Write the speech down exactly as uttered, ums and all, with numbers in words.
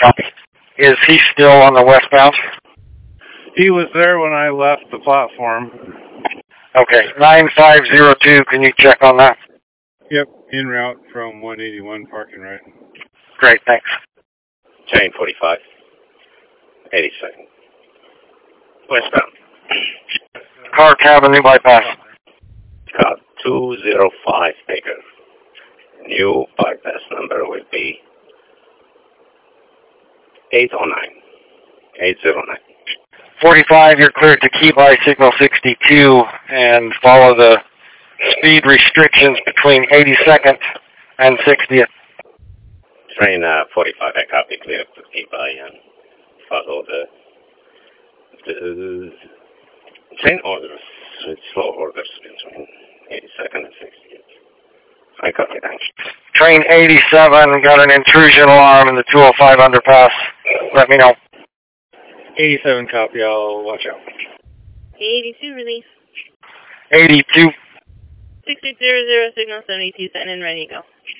Copy. Is he still on the westbound? He was there when I left the platform. Okay, nine five zero two, can you check on that? Yep, en route from one eighty-one parking right. Great, thanks. Chain forty-five. eighty-second. Westbound. Car cabin, new bypass. Car two zero five Baker. New bypass number will be eight oh nine. eight oh nine. forty-five, you're cleared to key by signal sixty-two and follow the speed restrictions between eighty-second and sixtieth. Train uh, forty-five, I copy, clear to key by and follow the, the train orders, with slow orders between eighty-second and sixtieth. I copy, thanks. Train eighty-seven got an intrusion alarm in the two oh five underpass. Let me know. eighty-seven copy, I'll watch out. eighty-two release. eighty-two. six six zero zero signal seventy-two, send in, ready to go.